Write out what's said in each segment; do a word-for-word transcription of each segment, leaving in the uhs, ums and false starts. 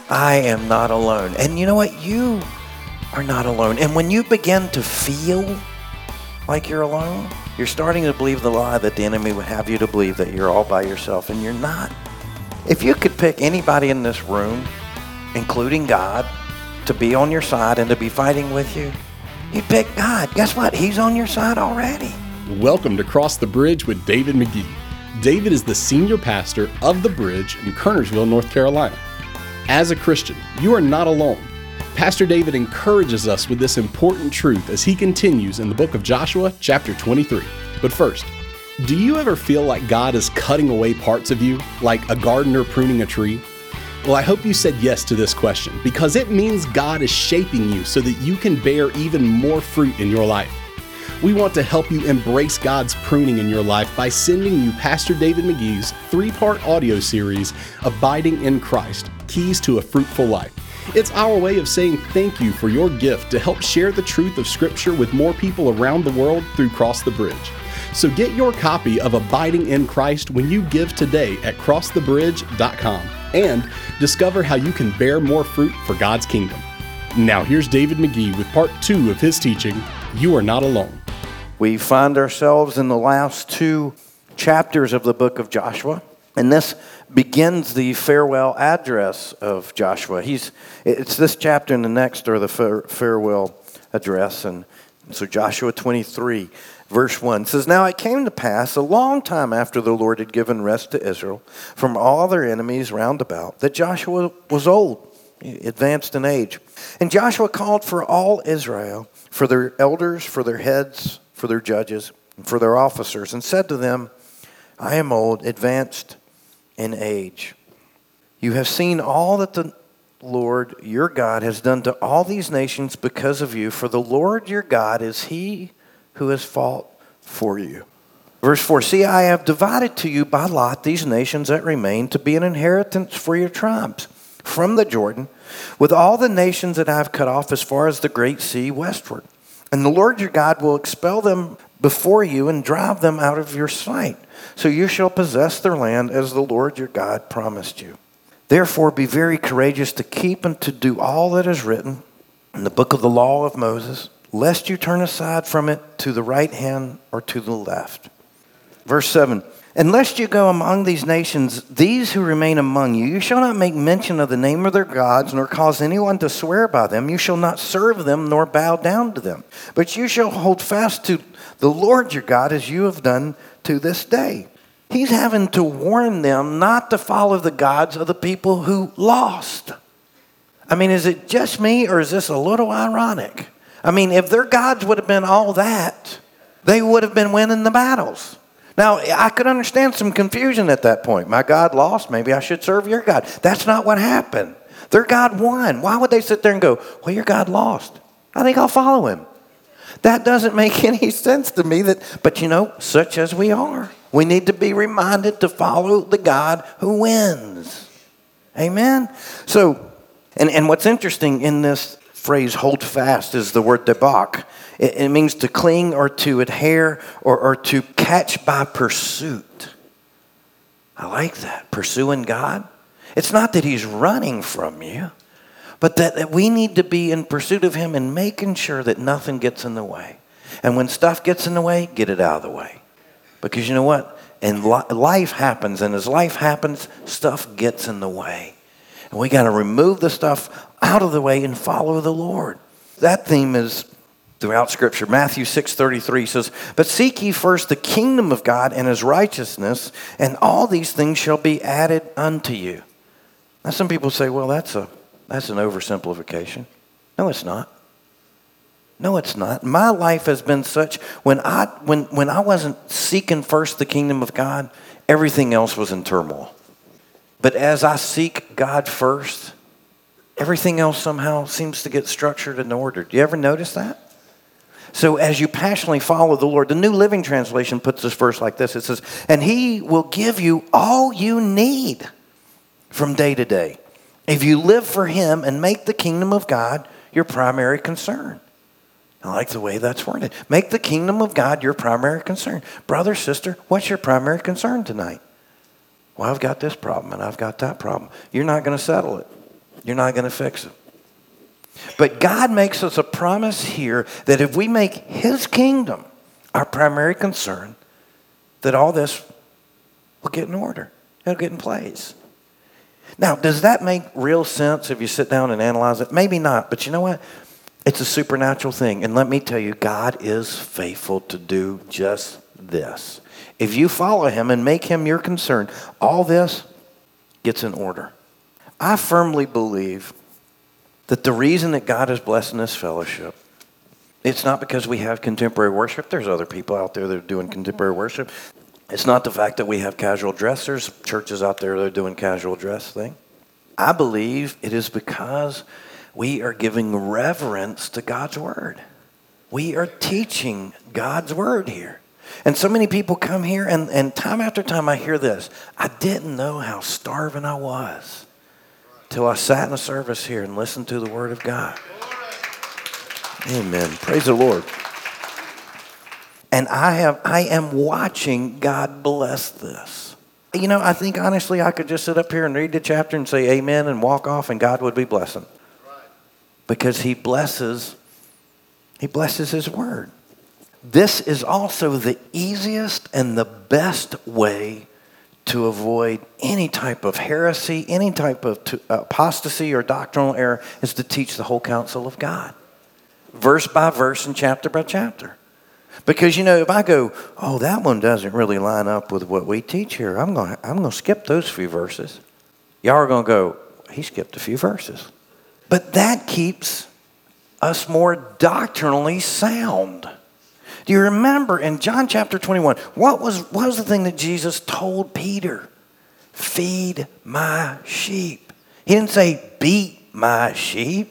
I am not alone. And you know what? You are not alone. And when you begin to feel like you're alone, you're starting to believe the lie that the enemy would have you to believe, that you're all by yourself, and you're not. If you could pick anybody in this room, including God, to be on your side and to be fighting with you, you'd pick God. Guess what? He's on your side already. Welcome to Cross the Bridge with David McGee. David is the senior pastor of The Bridge in Kernersville, North Carolina. As a Christian, you are not alone. Pastor David encourages us with this important truth as he continues in the book of Joshua, chapter twenty-three. But first, do you ever feel like God is cutting away parts of you, like a gardener pruning a tree? Well, I hope you said yes to this question, because it means God is shaping you so that you can bear even more fruit in your life. We want to help you embrace God's pruning in your life by sending you Pastor David McGee's three-part audio series, Abiding in Christ, Keys to a Fruitful Life. It's our way of saying thank you for your gift to help share the truth of Scripture with more people around the world through Cross the Bridge. So get your copy of Abiding in Christ when you give today at cross the bridge dot com and discover how you can bear more fruit for God's kingdom. Now here's David McGee with part two of his teaching, You Are Not Alone. We find ourselves in the last two chapters of the book of Joshua, and this begins the farewell address of Joshua. He's it's this chapter and the next are the fare, farewell address, and so Joshua twenty-three, verse one says, Now it came to pass a long time after the Lord had given rest to Israel from all their enemies round about, that Joshua was old, advanced in age. And Joshua called for all Israel, for their elders, for their heads, for their judges, and for their officers, and said to them, I am old, advanced in age. You have seen all that the Lord your God has done to all these nations because of you, for the Lord your God is he who has fought for you. Verse four, See, I have divided to you by lot these nations that remain to be an inheritance for your tribes from the Jordan, with all the nations that I have cut off as far as the great sea westward. And the Lord your God will expel them before you and drive them out of your sight. So you shall possess their land as the Lord your God promised you. Therefore be very courageous to keep and to do all that is written in the book of the law of Moses, lest you turn aside from it to the right hand or to the left. Verse seven, And lest you go among these nations, these who remain among you, you shall not make mention of the name of their gods, nor cause anyone to swear by them. You shall not serve them, nor bow down to them. But you shall hold fast to the Lord your God, as you have done to this day. He's having to warn them not to follow the gods of the people who lost. I mean, is it just me, or is this a little ironic? I mean, if their gods would have been all that, they would have been winning the battles. Now, I could understand some confusion at that point. My God lost, maybe I should serve your God. That's not what happened. Their God won. Why would they sit there and go, well, your God lost? I think I'll follow him. That doesn't make any sense to me. That, but you know, such as we are, we need to be reminded to follow the God who wins. Amen? So, and, and what's interesting in this phrase, hold fast, is the word debak. It, it means to cling or to adhere or, or to catch by pursuit. I like that. Pursuing God. It's not that he's running from you, but that, that we need to be in pursuit of him and making sure that nothing gets in the way. And when stuff gets in the way, get it out of the way. Because you know what? And li- life happens, and as life happens, stuff gets in the way. And we got to remove the stuff out of the way and follow the Lord. That theme is throughout Scripture. Matthew six thirty-three says, But seek ye first the kingdom of God and his righteousness, and all these things shall be added unto you. Now some people say, well, that's a that's an oversimplification. No, it's not. No, it's not. My life has been such, when I when when I wasn't seeking first the kingdom of God, everything else was in turmoil. But as I seek God first, everything else somehow seems to get structured and ordered. Do you ever notice that? So as you passionately follow the Lord, the New Living Translation puts this verse like this. It says, and he will give you all you need from day to day, if you live for him and make the kingdom of God your primary concern. I like the way that's worded. Make the kingdom of God your primary concern. Brother, sister, what's your primary concern tonight? Well, I've got this problem and I've got that problem. You're not going to settle it. You're not going to fix it. But God makes us a promise here that if we make his kingdom our primary concern, that all this will get in order. It'll get in place. Now, does that make real sense if you sit down and analyze it? Maybe not, but you know what? It's a supernatural thing. And let me tell you, God is faithful to do just this. If you follow him and make him your concern, all this gets in order. I firmly believe that the reason that God is blessing this fellowship, it's not because we have contemporary worship. There's other people out there that are doing contemporary worship. It's not the fact that we have casual dressers, churches out there that are doing casual dress thing. I believe it is because we are giving reverence to God's word. We are teaching God's word here. And so many people come here, and, and time after time I hear this. I didn't know how starving I was till I sat in a service here and listened to the word of God. Amen. Praise the Lord. And I have, I am watching God bless this. You know, I think honestly I could just sit up here and read the chapter and say amen and walk off and God would be blessing. Because he blesses, he blesses his word. This is also the easiest and the best way to avoid any type of heresy, any type of apostasy or doctrinal error, is to teach the whole counsel of God. Verse by verse and chapter by chapter. Because, you know, if I go, oh, that one doesn't really line up with what we teach here, I'm going I'm going to skip those few verses. Y'all are going to go, he skipped a few verses. But that keeps us more doctrinally sound. Do you remember in John chapter twenty-one, what was, what was the thing that Jesus told Peter? Feed my sheep. He didn't say beat my sheep.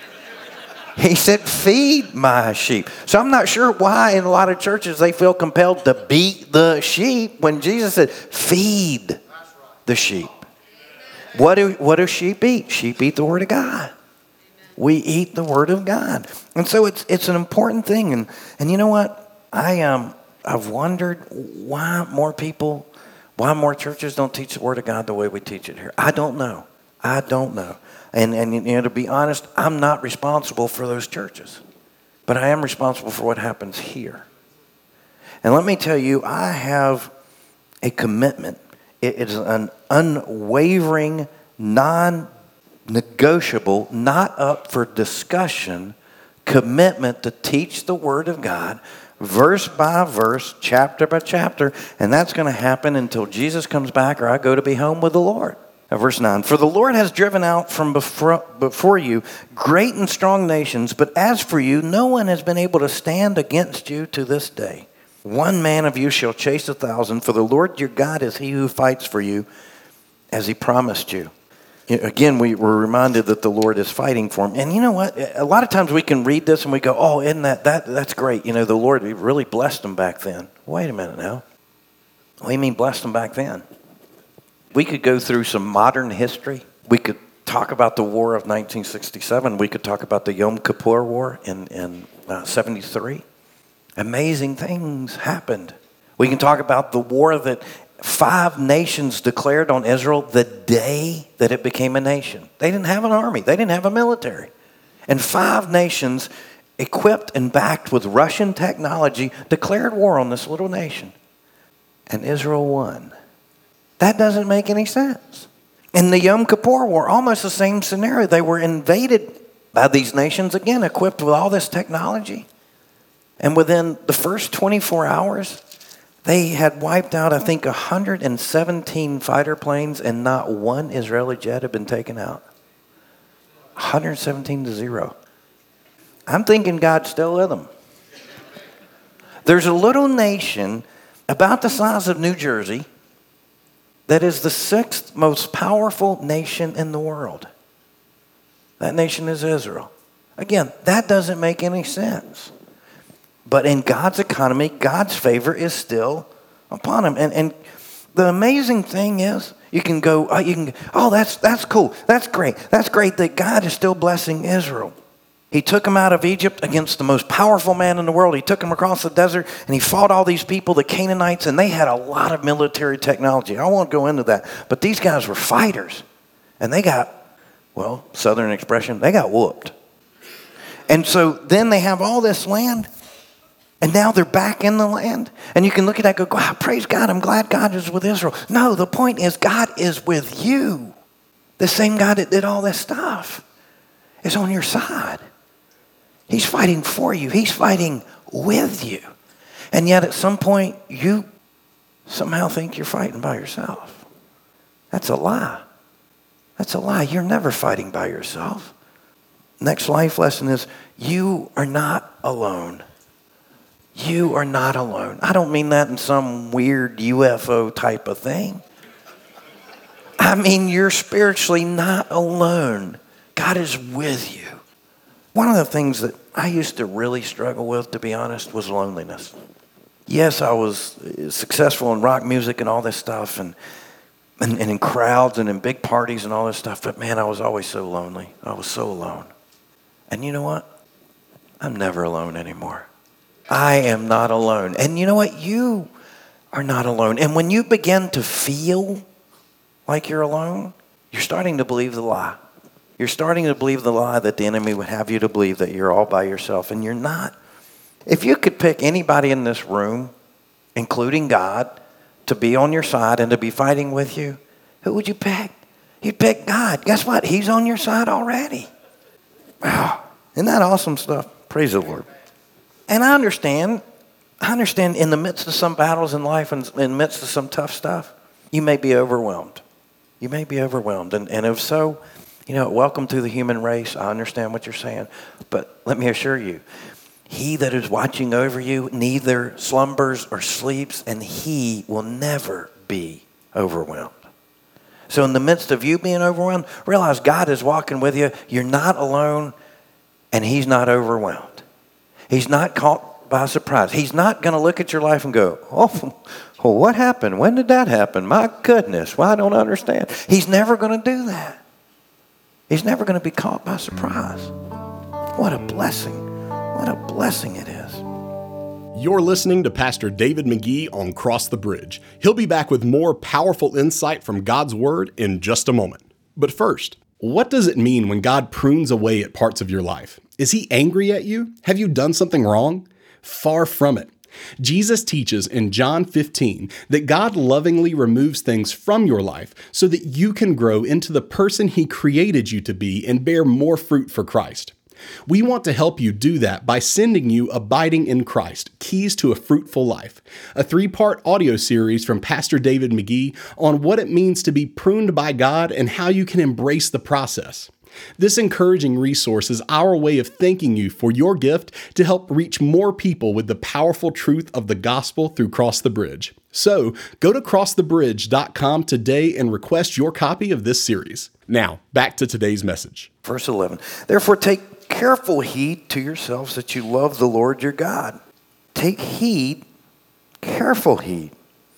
He said, feed my sheep. So I'm not sure why in a lot of churches they feel compelled to beat the sheep when Jesus said, feed the sheep. What do, what do sheep eat? Sheep eat the word of God. We eat the word of God. And so it's it's an important thing. And, and you know what? I, um, I've wondered why more people, why more churches don't teach the word of God the way we teach it here. I don't know. I don't know. And, and you know, to be honest, I'm not responsible for those churches. But I am responsible for what happens here. And let me tell you, I have a commitment. It is an unwavering, non-negotiable, not up for discussion commitment to teach the Word of God verse by verse, chapter by chapter. And that's going to happen until Jesus comes back or I go to be home with the Lord. Verse nine, for the Lord has driven out from before, before you great and strong nations, but as for you, no one has been able to stand against you to this day. One man of you shall chase a thousand, for the Lord your God is he who fights for you, as he promised you. Again, we were reminded that the Lord is fighting for him. And you know what? A lot of times we can read this and we go, oh, isn't that, that that's great. You know, the Lord really blessed them back then. Wait a minute now. What do you mean blessed them back then? We could go through some modern history. We could talk about the war of nineteen sixty-seven. We could talk about the Yom Kippur War in, in uh, seventy-three. Amazing things happened. We can talk about the war that five nations declared on Israel the day that it became a nation. They didn't have an army. They didn't have a military. And five nations equipped and backed with Russian technology declared war on this little nation. And Israel won. That doesn't make any sense. In the Yom Kippur War, almost the same scenario. They were invaded by these nations, again, equipped with all this technology. And within the first twenty-four hours, they had wiped out, I think, one hundred seventeen fighter planes, and not one Israeli jet had been taken out. one hundred seventeen to zero. I'm thinking God's still with them. There's a little nation about the size of New Jersey that is the sixth most powerful nation in the world. That nation is Israel. Again, that doesn't make any sense. But in God's economy, God's favor is still upon him. And, and the amazing thing is, you can go, oh, you can, oh, that's that's cool. That's great. That's great that God is still blessing Israel. He took them out of Egypt against the most powerful man in the world. He took them across the desert and he fought all these people, the Canaanites, and they had a lot of military technology. I won't go into that. But these guys were fighters. And they got Well, Southern expression, they got whooped. And so then they have all this land, and now they're back in the land. And you can look at that and go, wow, praise God, I'm glad God is with Israel. No, the point is God is with you. The same God that did all this stuff is on your side. He's fighting for you. He's fighting with you. And yet at some point, you somehow think you're fighting by yourself. That's a lie. That's a lie. You're never fighting by yourself. Next life lesson is you are not alone. You are not alone. I don't mean that in some weird U F O type of thing. I mean, you're spiritually not alone. God is with you. One of the things that I used to really struggle with, to be honest, was loneliness. Yes, I was successful in rock music and all this stuff, and, and, and in crowds and in big parties and all this stuff, but man, I was always so lonely. I was so alone. And you know what? I'm never alone anymore. I am not alone. And you know what? You are not alone. And when you begin to feel like you're alone, you're starting to believe the lie. You're starting to believe the lie that the enemy would have you to believe, that you're all by yourself, and you're not. If you could pick anybody in this room, including God, to be on your side and to be fighting with you, who would you pick? You'd pick God. Guess what? He's on your side already. Wow. Isn't that awesome stuff? Praise the Lord. And I understand, I understand in the midst of some battles in life and in the midst of some tough stuff, you may be overwhelmed. You may be overwhelmed. And, and if so, you know, welcome to the human race. I understand what you're saying. But let me assure you, he that is watching over you neither slumbers or sleeps, and he will never be overwhelmed. So in the midst of you being overwhelmed, realize God is walking with you. You're not alone, and he's not overwhelmed. He's not caught by surprise. He's not going to look at your life and go, oh, well, what happened? When did that happen? My goodness, well, I don't understand. He's never going to do that. He's never going to be caught by surprise. What a blessing. What a blessing it is. You're listening to Pastor David McGee on Cross the Bridge. He'll be back with more powerful insight from God's Word in just a moment. But first, what does it mean when God prunes away at parts of your life? Is he angry at you? Have you done something wrong? Far from it. Jesus teaches in John fifteen that God lovingly removes things from your life so that you can grow into the person he created you to be and bear more fruit for Christ. We want to help you do that by sending you Abiding in Christ, Keys to a Fruitful Life, a three-part audio series from Pastor David McGee on what it means to be pruned by God and how you can embrace the process. This encouraging resource is our way of thanking you for your gift to help reach more people with the powerful truth of the gospel through Cross the Bridge. So, go to cross the bridge dot com today and request your copy of this series. Now, back to today's message. Verse eleven, therefore take careful heed to yourselves that you love the Lord your God. Take heed, careful heed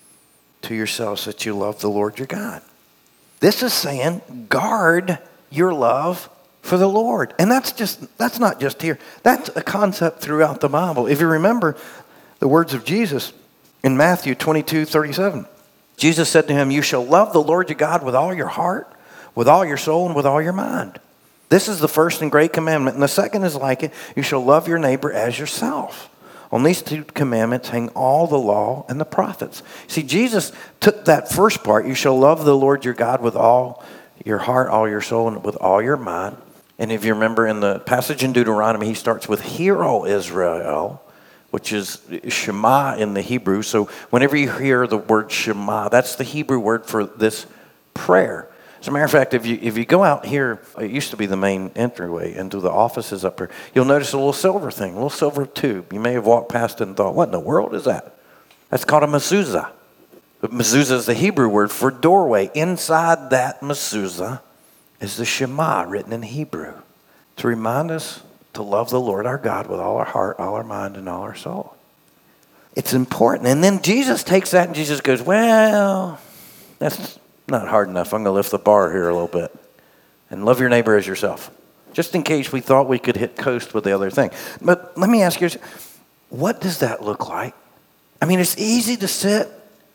to yourselves that you love the Lord your God. This is saying guard your love for the Lord. And that's just that's not just here. That's a concept throughout the Bible. If you remember the words of Jesus in Matthew twenty-two thirty-seven, Jesus said to him, you shall love the Lord your God with all your heart, with all your soul, and with all your mind. This is the first and great commandment. And the second is like it. You shall love your neighbor as yourself. On these two commandments hang all the law and the prophets. See, Jesus took that first part, you shall love the Lord your God with all your heart, all your soul, and with all your mind. And if you remember in the passage in Deuteronomy, he starts with, hear, O Israel, which is Shema in the Hebrew. So whenever you hear the word Shema, that's the Hebrew word for this prayer. As a matter of fact, if you if you go out here, it used to be the main entryway into the offices up here, you'll notice a little silver thing, a little silver tube. You may have walked past it and thought, what in the world is that? That's called a mezuzah. But mezuzah is the Hebrew word for doorway. Inside that mezuzah is the Shema written in Hebrew to remind us to love the Lord our God with all our heart, all our mind, and all our soul. It's important. And then Jesus takes that and Jesus goes, well, that's not hard enough. I'm going to lift the bar here a little bit. And love your neighbor as yourself. Just in case we thought we could hit coast with the other thing. But let me ask you, what does that look like? I mean, it's easy to sit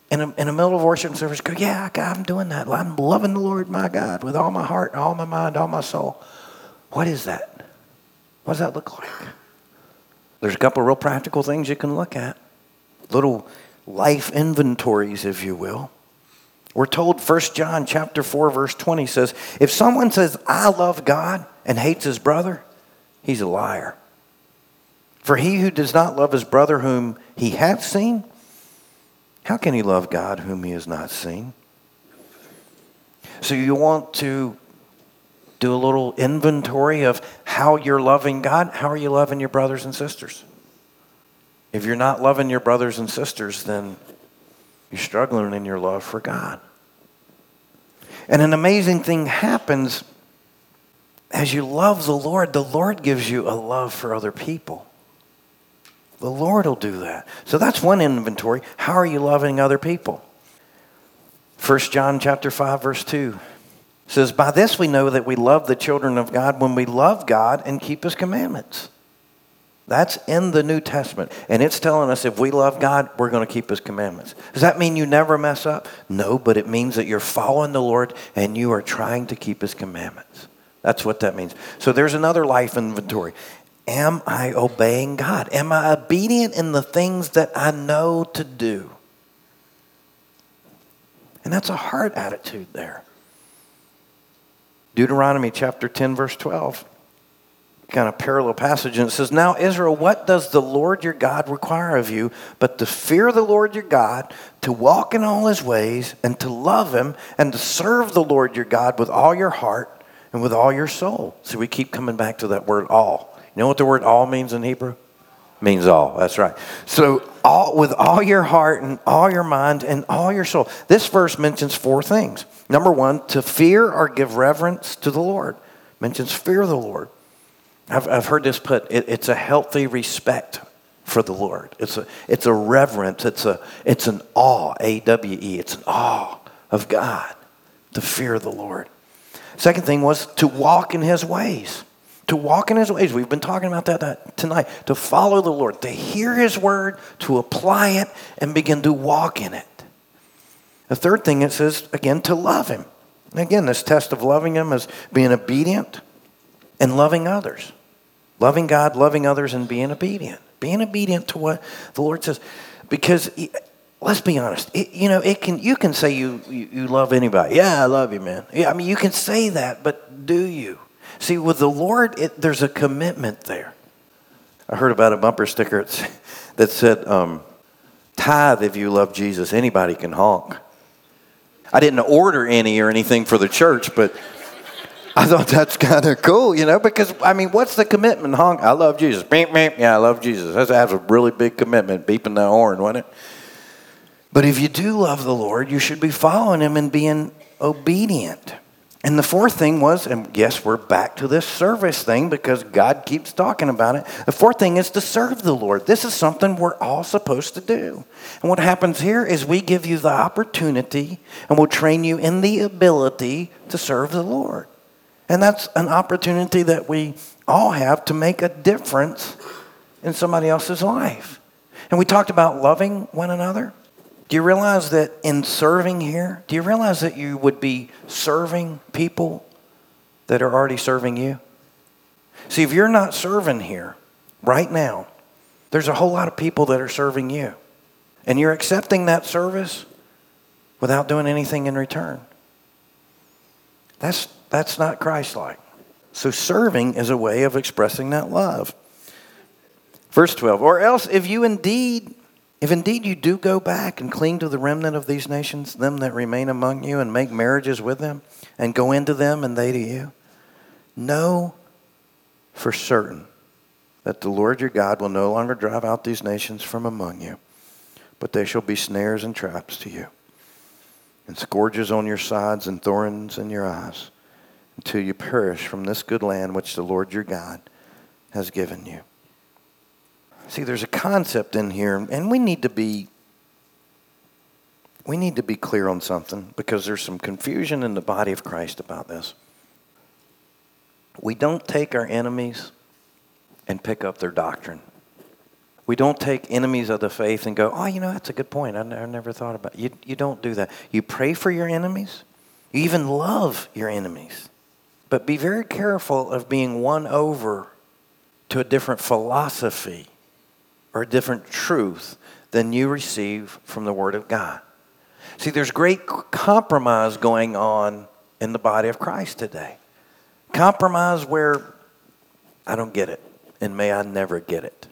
in, a, in the middle of worship service, go, yeah, God, I'm doing that. I'm loving the Lord, my God, with all my heart, all my mind, all my soul. What is that? What does that look like? There's a couple of real practical things you can look at. Little life inventories, if you will. We're told First John chapter four, verse twenty says, if someone says, I love God and hates his brother, he's a liar. For he who does not love his brother whom he hath seen, how can he love God whom he has not seen? So you want to do a little inventory of how you're loving God. How are you loving your brothers and sisters? If you're not loving your brothers and sisters, then you're struggling in your love for God. And an amazing thing happens as you love the Lord. The Lord gives you a love for other people. The Lord will do that. So that's one inventory. How are you loving other people? First John chapter five, verse two says, by this we know that we love the children of God when we love God and keep his commandments. That's in the New Testament. And it's telling us if we love God, we're going to keep his commandments. Does that mean you never mess up? No, but it means that you're following the Lord and you are trying to keep his commandments. That's what that means. So there's another life inventory. Am I obeying God? Am I obedient in the things that I know to do? And that's a heart attitude there. Deuteronomy chapter ten, verse twelve. Kind of parallel passage. And it says, now Israel, what does the Lord your God require of you but to fear the Lord your God, to walk in all his ways, and to love him, and to serve the Lord your God with all your heart and with all your soul. So we keep coming back to that word all. You know what the word all means in Hebrew? It means all. That's right. So all with all your heart and all your mind and all your soul. This verse mentions four things. Number one, to fear or give reverence to the Lord. Mentions fear the Lord. I've, I've heard this put, it, it's a healthy respect for the Lord. It's a, it's a reverence. It's a, it's an awe, A W E. It's an awe of God, to fear the Lord. Second thing was to walk in his ways. To walk in his ways. We've been talking about that, that tonight. To follow the Lord, to hear his word, to apply it, and begin to walk in it. The third thing it says, again, to love him. And again, this test of loving him is being obedient and loving others. Loving God, loving others, and being obedient. Being obedient to what the Lord says. Because, let's be honest, it, you know, it can. You can say you, you, you love anybody. Yeah, I love you, man. Yeah, I mean, you can say that, but do you? See, with the Lord, it, there's a commitment there. I heard about a bumper sticker that said, um, tithe if you love Jesus. Anybody can honk. I didn't order any or anything for the church, but I thought that's kind of cool, you know, because, I mean, what's the commitment? Honk, I love Jesus. Beep, beep. Yeah, I love Jesus. That's, that's a really big commitment, beeping that horn, wasn't it? But if you do love the Lord, you should be following him and being obedient. And the fourth thing was, and yes, we're back to this service thing because God keeps talking about it. The fourth thing is to serve the Lord. This is something we're all supposed to do. And what happens here is we give you the opportunity and we'll train you in the ability to serve the Lord. And that's an opportunity that we all have to make a difference in somebody else's life. And we talked about loving one another. Do you realize that in serving here, do you realize that you would be serving people that are already serving you? See, if you're not serving here right now, there's a whole lot of people that are serving you. And you're accepting that service without doing anything in return. That's, that's not Christ-like. So serving is a way of expressing that love. Verse twelve, or else if you indeed... If indeed you do go back and cling to the remnant of these nations, them that remain among you, and make marriages with them, and go into them and they to you, know for certain that the Lord your God will no longer drive out these nations from among you, but they shall be snares and traps to you, and scourges on your sides and thorns in your eyes, until you perish from this good land which the Lord your God has given you. See, there's a concept in here, and we need to be we need to be clear on something because there's some confusion in the body of Christ about this. We don't take our enemies and pick up their doctrine. We don't take enemies of the faith and go, oh, you know, that's a good point. I, n- I never thought about it. You, you don't do that. You pray for your enemies. You even love your enemies. But be very careful of being won over to a different philosophy or a different truth than you receive from the Word of God. See, there's great compromise going on in the body of Christ today. Compromise where I don't get it, and may I never get it.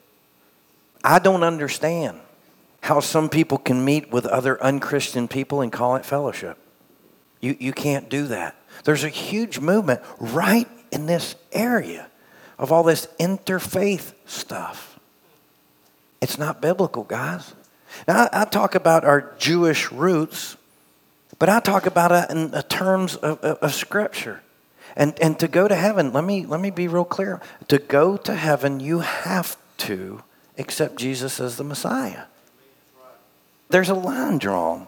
I don't understand how some people can meet with other unchristian people and call it fellowship. You, you can't do that. There's a huge movement right in this area of all this interfaith stuff. It's not biblical, guys. Now, I, I talk about our Jewish roots, but I talk about it in the terms of, of, of Scripture. And and to go to heaven, let me let me be real clear. To go to heaven, you have to accept Jesus as the Messiah. There's a line drawn.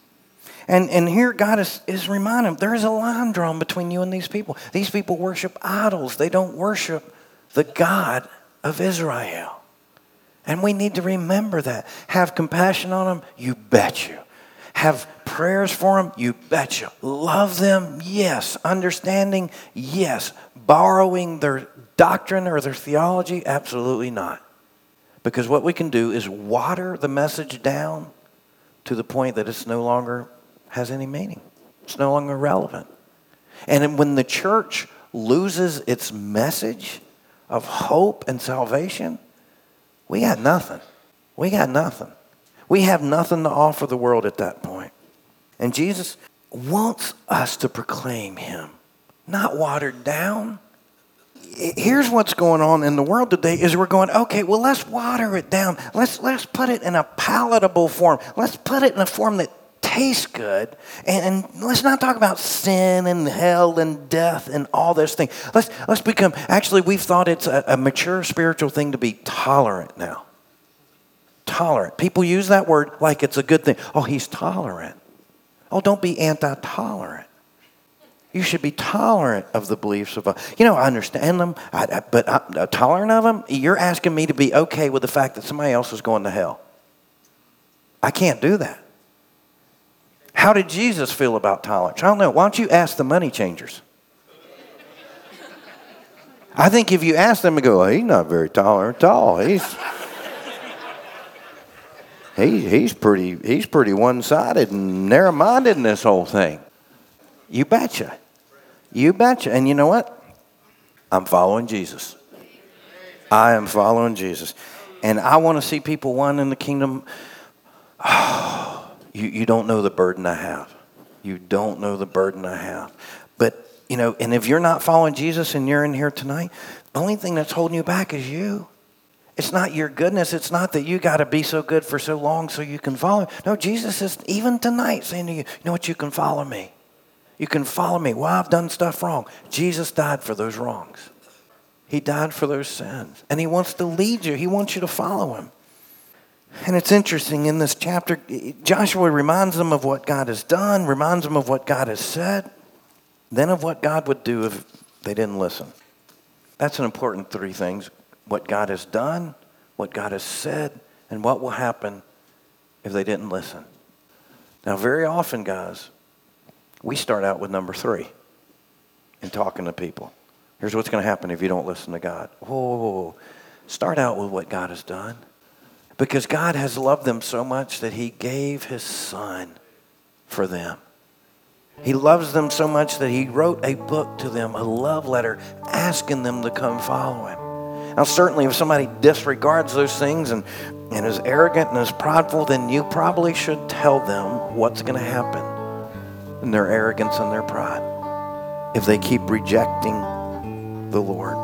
And and here God is, is reminding them, there is a line drawn between you and these people. These people worship idols. They don't worship the God of Israel. And we need to remember that. Have compassion on them? You bet you. Have prayers for them? You betcha. Love them? Yes. Understanding? Yes. Borrowing their doctrine or their theology? Absolutely not. Because what we can do is water the message down to the point that it's no longer has any meaning. It's no longer relevant. And when the church loses its message of hope and salvation, we got nothing. We got nothing. We have nothing to offer the world at that point. And Jesus wants us to proclaim him, not watered down. Here's what's going on in the world today is we're going, okay, well, let's water it down. Let's, let's put it in a palatable form. Let's put it in a form that tastes good. And, and let's not talk about sin and hell and death and all this thing. Let's, let's become, actually, we've thought it's a, a mature spiritual thing to be tolerant now. Tolerant. People use that word like it's a good thing. Oh, he's tolerant. Oh, don't be anti-tolerant. You should be tolerant of the beliefs of, you know, I understand them, I, I, but I'm tolerant of them? You're asking me to be okay with the fact that somebody else is going to hell. I can't do that. How did Jesus feel about tolerance? I don't know. Why don't you ask the money changers? I think if you ask them and go, well, he's not very tolerant at all. He's... He, he's pretty he's pretty one-sided and narrow-minded in this whole thing. You betcha. You betcha. And you know what? I'm following Jesus. I am following Jesus. And I want to see people won in the kingdom. Oh, you, you don't know the burden I have. You don't know the burden I have. But, you know, and if you're not following Jesus and you're in here tonight, the only thing that's holding you back is you. It's not your goodness. It's not that you got to be so good for so long so you can follow. No, Jesus is even tonight saying to you, you know what, you can follow me. You can follow me. Well, I've done stuff wrong. Jesus died for those wrongs. He died for those sins. And he wants to lead you. He wants you to follow him. And it's interesting in this chapter, Joshua reminds them of what God has done, reminds them of what God has said, then of what God would do if they didn't listen. That's an important three things. What God has done, what God has said, and what will happen if they didn't listen. Now, very often, guys, we start out with number three in talking to people. Here's what's going to happen if you don't listen to God. Whoa, start out with what God has done. Because God has loved them so much that he gave his son for them. He loves them so much that he wrote a book to them, a love letter, asking them to come follow him. Now, certainly if somebody disregards those things and, and is arrogant and is prideful, then you probably should tell them what's going to happen in their arrogance and their pride if they keep rejecting the Lord.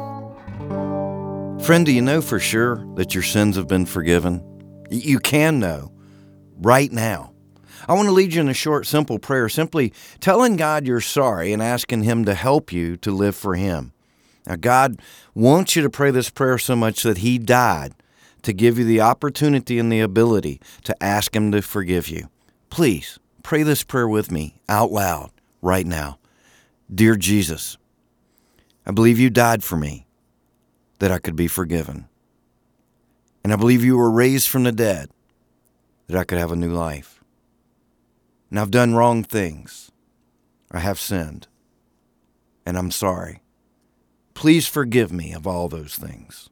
Friend, do you know for sure that your sins have been forgiven? You can know right now. I want to lead you in a short, simple prayer, simply telling God you're sorry and asking him to help you to live for him. Now, God wants you to pray this prayer so much that he died to give you the opportunity and the ability to ask him to forgive you. Please pray this prayer with me out loud right now. Dear Jesus, I believe you died for me that I could be forgiven. And I believe you were raised from the dead that I could have a new life. And I've done wrong things. I have sinned. And I'm sorry. Please forgive me of all those things.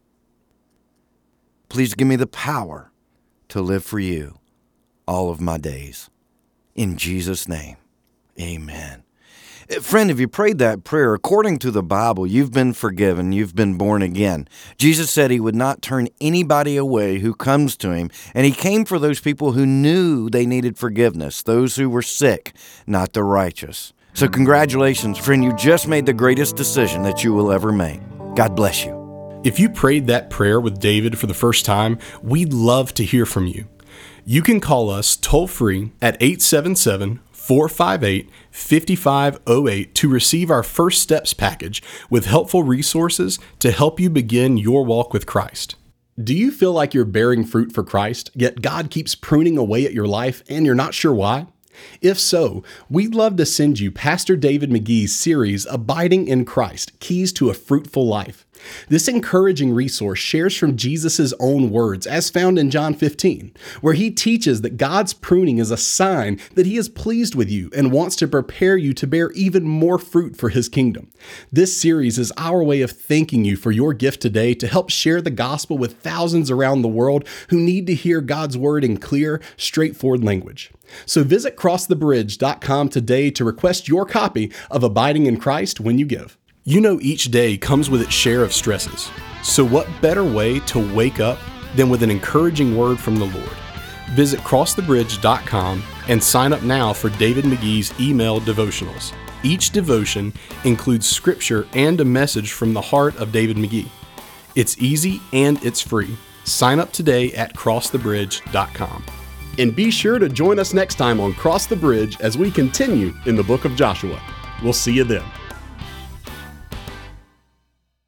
Please give me the power to live for you all of my days. In Jesus' name, amen. Friend, if you prayed that prayer, according to the Bible, you've been forgiven, you've been born again. Jesus said he would not turn anybody away who comes to him, and he came for those people who knew they needed forgiveness, those who were sick, not the righteous. So congratulations, friend, you just made the greatest decision that you will ever make. God bless you. If you prayed that prayer with David for the first time, we'd love to hear from you. You can call us toll-free at eight seven seven, four five eight, five five zero eight to receive our First Steps package with helpful resources to help you begin your walk with Christ. Do you feel like you're bearing fruit for Christ, yet God keeps pruning away at your life and you're not sure why? If so, we'd love to send you Pastor David McGee's series, Abiding in Christ, Keys to a Fruitful Life. This encouraging resource shares from Jesus' own words, as found in John fifteen, where he teaches that God's pruning is a sign that he is pleased with you and wants to prepare you to bear even more fruit for his kingdom. This series is our way of thanking you for your gift today to help share the gospel with thousands around the world who need to hear God's word in clear, straightforward language. So visit cross the bridge dot com today to request your copy of Abiding in Christ when you give. You know each day comes with its share of stresses. So what better way to wake up than with an encouraging word from the Lord? Visit cross the bridge dot com and sign up now for David McGee's email devotionals. Each devotion includes scripture and a message from the heart of David McGee. It's easy and it's free. Sign up today at cross the bridge dot com. And be sure to join us next time on Cross the Bridge as we continue in the book of Joshua. We'll see you then.